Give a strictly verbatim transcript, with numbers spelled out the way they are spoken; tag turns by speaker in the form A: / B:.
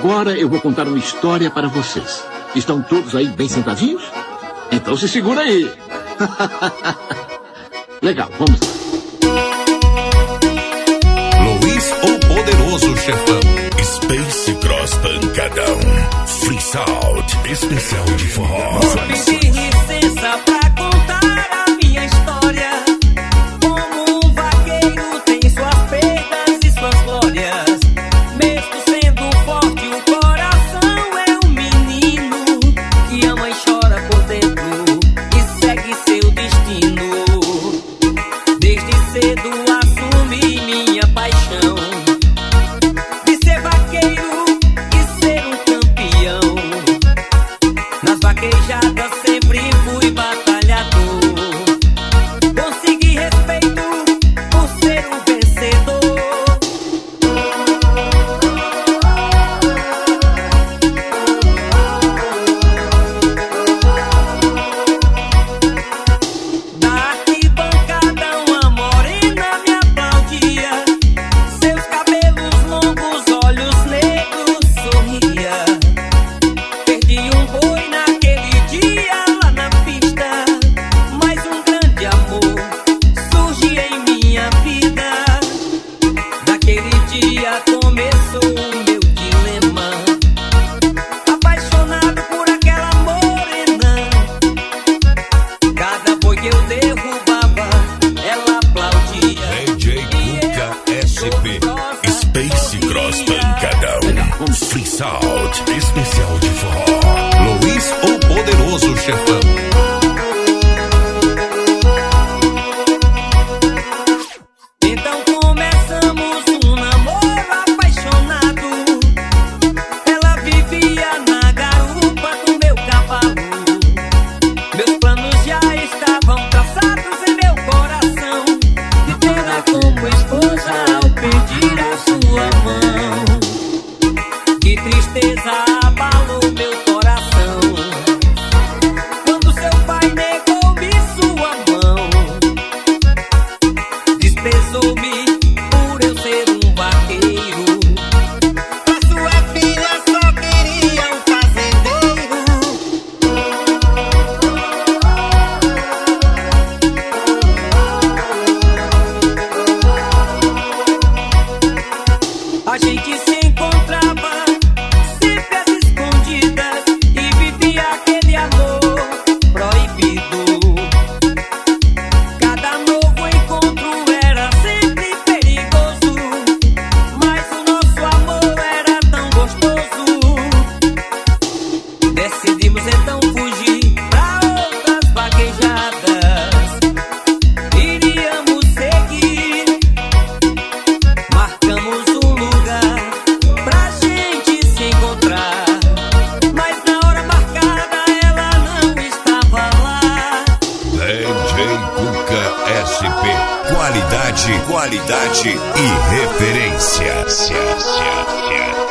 A: Agora eu vou contar uma história para vocês. Estão todos aí bem sentadinhos? Então se segura aí. Legal, vamos lá.
B: Luiz, o poderoso chefão. Space Cross Pancadão. Free Salt, especial de forró.
C: Vou pedir licença pra contar a minha história. Como um vaqueiro tem suas perdas e suas glórias. Mesmo sendo forte, o coração é um menino que ama e chora por dentro e segue seu destino. Desde cedo assumi minha paixão de ser vaqueiro e ser um campeão. Nas vaquejadas sempre fui batalhador. Consegui respeito por ser um vencedor. Da arquibancada uma morena me aplaudia. Seus cabelos longos, olhos negros, sorria. Perdi um boi naquele dia lá na pista, mas um grande amor surge em minha vida. Daquele dia começou o meu dilema, apaixonado por aquela morena. Cada boi que eu derrubava, ela aplaudia.
B: D J Cuca S P, Space Cross Pancadão. Free Salt, especial de forró. Luiz, o poderoso chefão.
C: Então começamos um namoro apaixonado. Ela vivia na garupa do meu cavalo. Meus planos já estavam traçados em meu coração, de tê-la como esposa ao pedir a sua mão. Que tristeza abalou meu coração quando seu pai negou-me sua mão. Desprezou-me por eu ser um vaqueiro. Pra sua filha só queria um fazendeiro. A gente se encontrava sempre às escondidas e vivia aquele amor proibido. Cada novo encontro era sempre perigoso, mas o nosso amor era tão gostoso. Decidimos então fugir pra outras vaquejadas. Iríamos seguir, marcamos um lugar pra gente se encontrar, mas na hora marcada ela não estava lá.
B: D J Cuca S P, qualidade, qualidade e referência.